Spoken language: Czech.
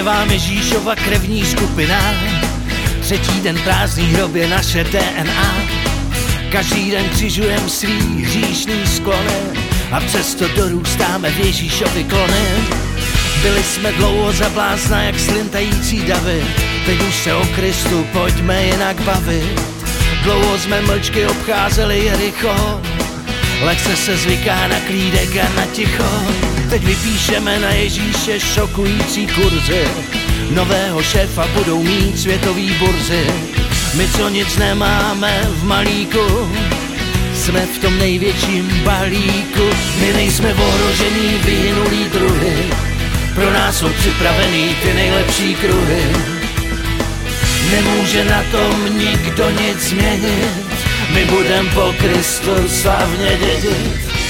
vám Ježíšova krevní skupina, třetí den prázdný hrob je naše DNA. Každý den křižujem svý hříšný sklony a přesto dorůstáme v Ježíšovi klony. Byli jsme dlouho za blázna jak slintající davy, teď už se o Kristu pojďme jinak bavit. Dlouho jsme mlčky obcházeli Jericho, lehce se zvyká na klídek a na ticho. Teď vypíšeme na Ježíše šokující kurzy, nového šéfa budou mít světový burzy. My, co nic nemáme v malíku, jsme v tom největším balíku. My nejsme ohrožení, vyhynulý druhy, pro nás jsou připravený ty nejlepší kruhy. Nemůže na tom nikdo nic změnit, my budem po Kristu slavně dědit.